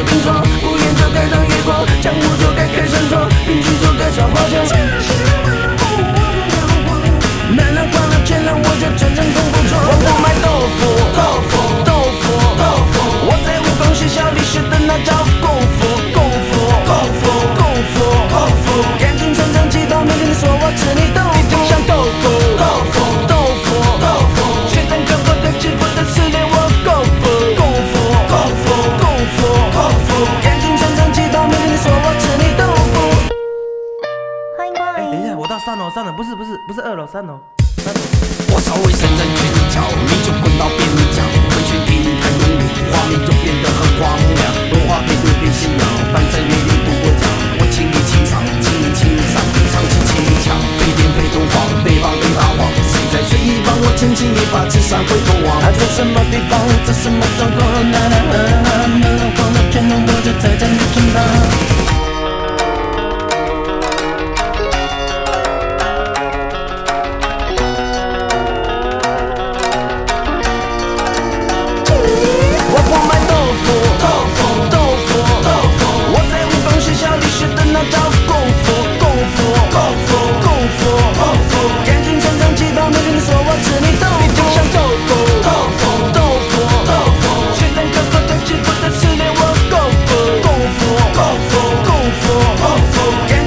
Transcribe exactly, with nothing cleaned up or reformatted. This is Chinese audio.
听说，不言就该当夜光，江湖就该开山庄，必须就该耍花枪。男人换了钱了，我就穿上功夫装。我不卖豆腐，豆腐，豆腐，豆腐。我在武功学校里学的那叫功夫，功夫，功夫，功夫，功夫。眼睛穿上几包，每天说我吃你豆腐，你就像豆腐，豆腐，豆腐，豆腐。学长哥哥的欺负的是连我功夫，功夫，功夫，功夫，功夫。眼睛穿上几包，每天说我吃你豆腐。 欢迎光临。 等一下，我到三楼，三楼不是不是不是二楼，三楼。 我稍微伸展拳脚，你就滚到边角。回旋踢太用力，画面就变得很荒凉。文化配对变新娘，反正约定不过奖。我请你清场，请你清场，唱起轻巧，飞颠飞东晃，北方北八晃。谁在水一方，我轻轻一把，只闪回头望。啊，这什么地方？这什么状况？呐呐呐呐，没人晃了拳头，我就站在你身旁。功夫，功夫，功夫，